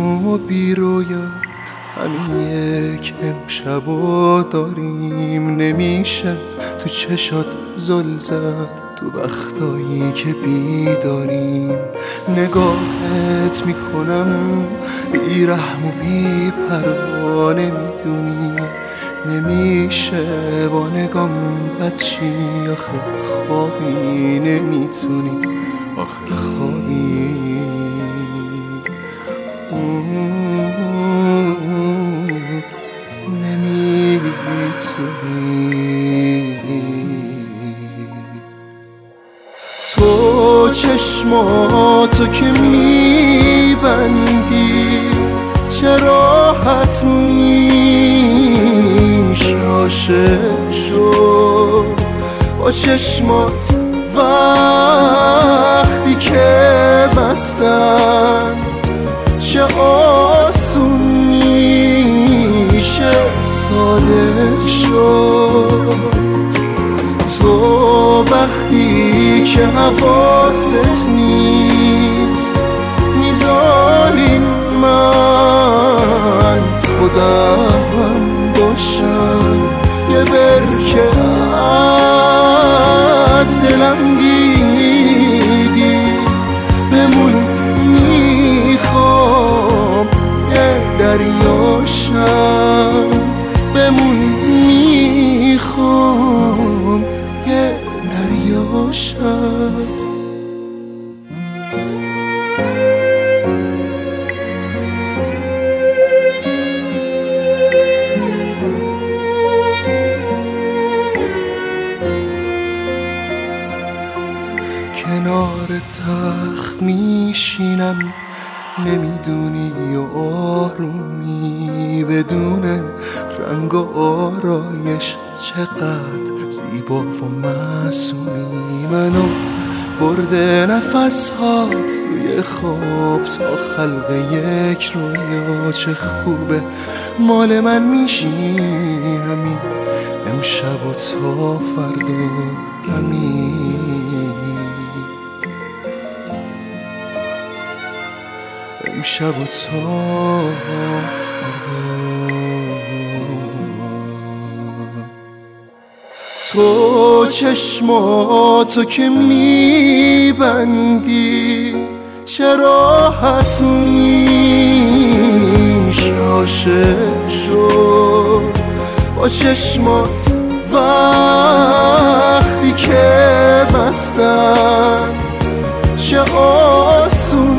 و بی رویا همین یک امشبو داریم. نمیشه تو چشات زل زد تو وقتایی که بیداریم. نگاهت میکنم بی رحم و بی پروا، نمیدونی نمیشه با نگام بچی. آخه خوابی نمیتونی، آخه خوابی تو چشماتو که میبندی چرا حتمیش عاشق شد با چشمات وقتی که بستن. چه آسون میشه صادق شد تو وقتی که حواست نیست. میذارین من خودم باشم یه برکه از دلم دیدی بمون. میخوام یه دریاشم بمون. میخوام یه دریاشم. کنار تخت میشینم نمیدونی و آرومی بدون رنگ و آرایش چقدر زیبا و معصومی. منو برده نفس هات توی خواب تا خلق یک رویا. چه خوبه مال من میشی همین امشب و تا فردا همین امشب و تا فردا. تو چشماتو که میبندی چرا حتمیش عاشق شد با چشمات وقتی که بستن. چه آسون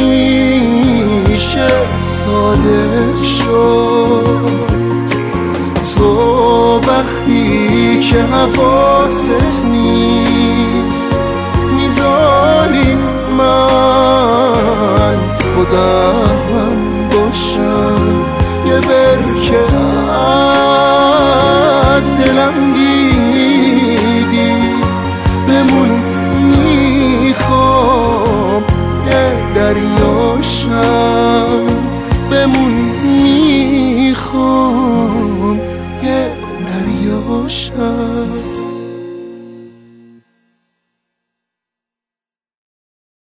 میشه صادق شد تو وقتی که حواست نیست. میذارین من خودم باشم یه برکه از دلم دیدی بمون. میخوام یه دریاشم بمون. میخوام یه دریاشم.